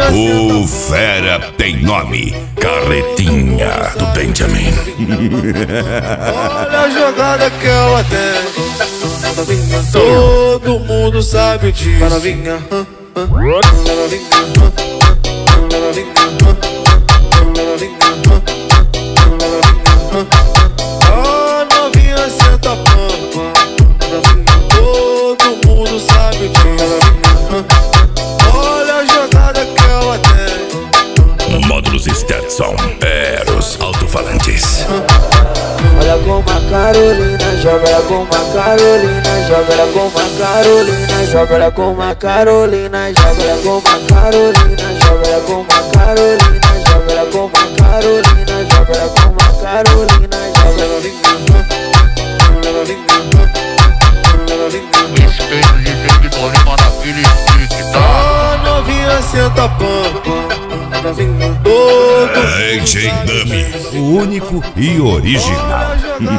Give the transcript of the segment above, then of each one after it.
O fera tem nome, Carretinha do Benjamin. Olha a jogada que ela tem. Todo mundo sabe disso. Maravilha. A novinha senta a pampa. Todo mundo sabe disso. Olha a jogada que ela tem. Módulos Stetson, Eros Alto-Falantes. Olha como a Carolina joga, ela como a Carolina joga, ela como a Carolina joga, ela como a Carolina joga, ela como a Carolina joga, ela como a Carolina joga, ela como a Carolina joga, ela como a Carolina Respeito de verde colima naquele pique, tá? a novinha senta a pampa. AJ Dummy, o único e original.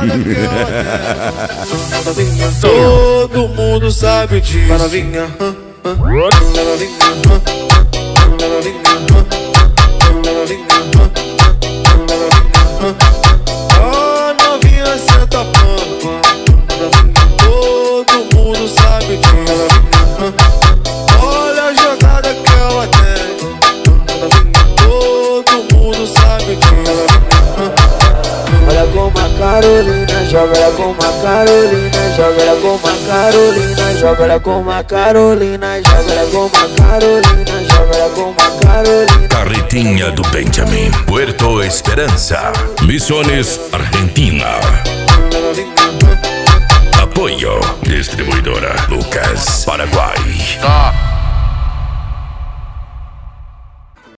Todo mundo sabe disso. Maravilha. A novinha senta a pampa. Todo mundo sabe disso. Olha a jogada que ela tem. Todo mundo sabe disso. Olha como a Carolina joga, ela como a Carolina joga, ela como a Carolina joga, ela como a Carolina joga, ela como a Carolina joga, ela como a Carolina. Carretinha do Benjamin, Puerto Esperança, Misiones, Argentina. Apoio, distribuidora Lucas, Paraguai. Tá.